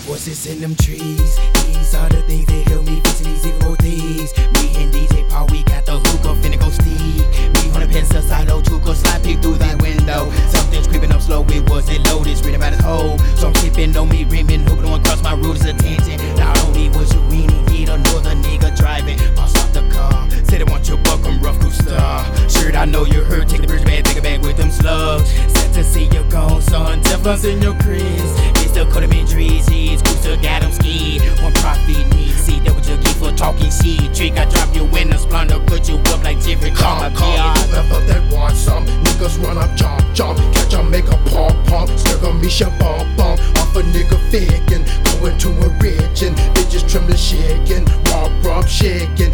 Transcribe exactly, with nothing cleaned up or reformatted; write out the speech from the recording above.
Voices in them trees, these are the things that help me fix these ego thieves. Me and D J Paul, we got the hookah, finna go steep. Me on the pencil side, oh, Tuka, slide peek through that window. Something's creeping up slow, it wasn't low, it's reading about his hole. So I'm sipping on me, rimming, hooking on across my root's attention. Not only was you weenie, need another nigga driving. Boss off the car, said I want your buckum rough crew star. Shirt, I know you heard, take the bridge bag, take it back with them slugs. Set to see you gone, son, Teflon's in your crease. It's the cut him in trees, he's Cooster got him skied. One profit needs, see that what you get for talking shit. Trick, I drop you in the splendor, put you up like Jeffrey Dahmer. Come, come, whoever that want some, niggas run up, jump, jump, catch 'em, make a pump, pump, stick 'em, me shit, bump, bump, off a nigga faking, go into a ridge and bitches trim the shaking, rump, rump, shaking.